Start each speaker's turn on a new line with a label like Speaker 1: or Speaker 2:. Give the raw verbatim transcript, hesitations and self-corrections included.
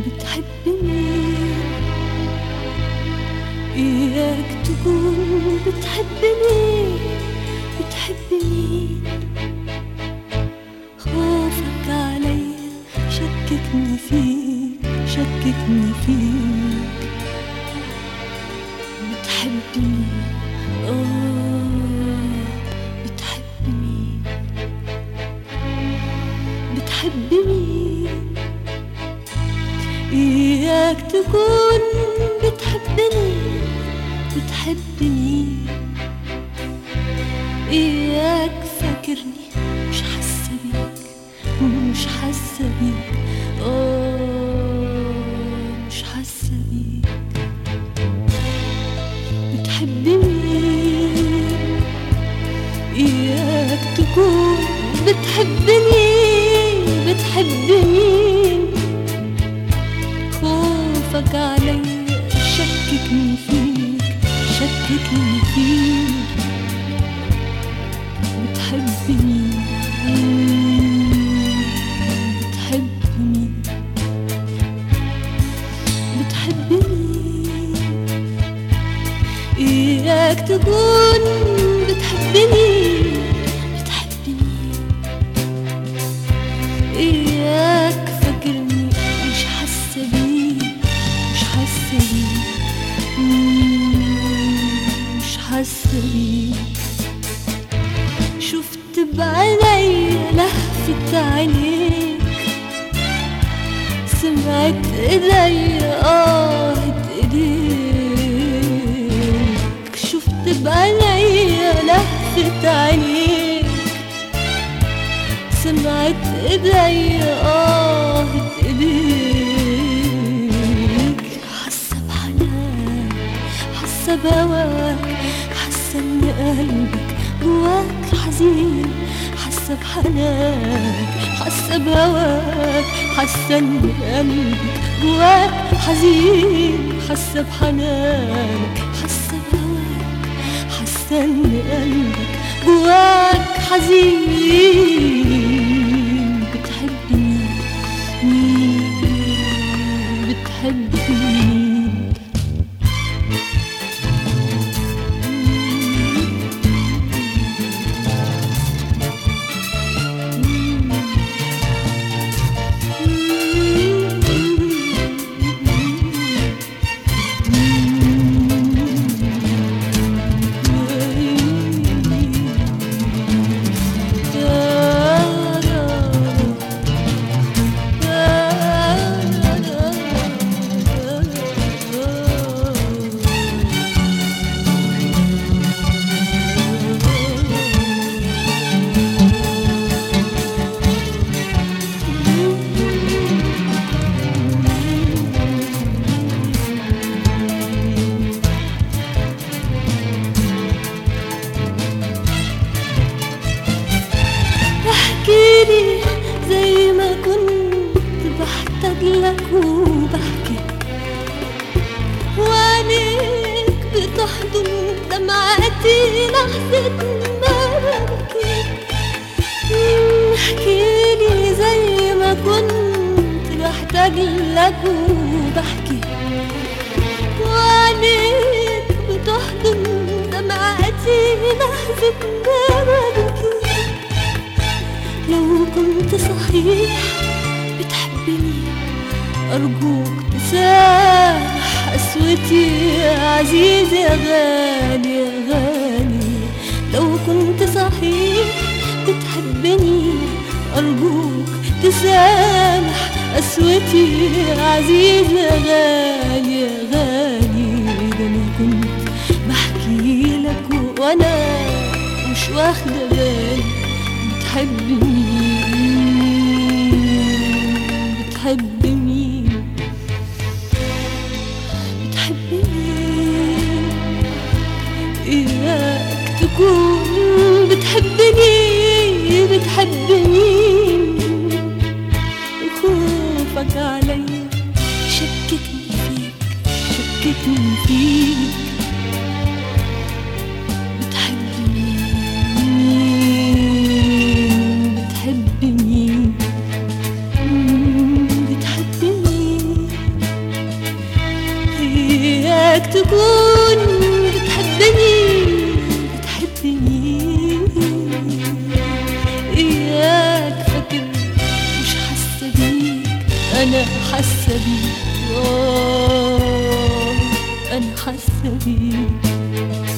Speaker 1: بتحبني، إياك تكون بتحبني، بتحبني. خوفك عليا شككني فيك، شككني فيك. بتحبني آه بتحبني، بتحبني. إياك تكون بتحبني، بتحبني. إياك فاكرني مش حاسة بيك، مش حاسة بيك. آه مش حاسة بيك. بتحبني، إياك تكون بتحبني، بتحبني. خوفك عليا شككني فيك، شككني فيك. بتحبني، بتحبني، بتحبني. إياك تكون بتحبني، بتحبني. إياك فاكرني مش حاسة بيك، مش حاسة بيك، مش حاسة بيك. شفت بعينيا لهفة عينيك، سمعت ايديا آهة ايديك. شفت بعينيا لهفة عينيك، سمعت ايديا آهة ايديك. حاسة بحنان، حاسة بهواك، حاسة ان قلبك جواك حزين. حاسة بحنانك، حاسة بهواك، حاسة ان قلبك جواك حزين. حاسة بحنانك، حاسة بهواك، حاسة ان قلبك جواك حزين. بتحبني، بتحبني. احكيلي زي ما كنت بحتاج لك وبحكي، وعينيك بتحضن دمعتي لحظة ما ببكي. احكيلي زي ما كنت بحتاج لك وبحكي، وعينيك بتحضن دمعتي لحظة ما ببكي. لو كنت صحيح بتحبني، أرجوك تسامح قسوتي يا عزيزي يا غالي يا غالي. لو كنت صحيح بتحبني، أرجوك تسامح قسوتي يا عزيزي يا غالي يا غالي. ده أنا كنت بحكي لك وأنا مش واخدة بالي. بتحبني، بتحبني، بتحبني. إياك تكون بتحبني، بتحبني. خوفك عليا شككني فيك، شككني فيك. بتحبني، بتحبني، بتحبني. تكون بتحبني بتحبني إياك فاكر مش حاسة بيك، أنا حاسة بيك، آه أنا حاسة بيك.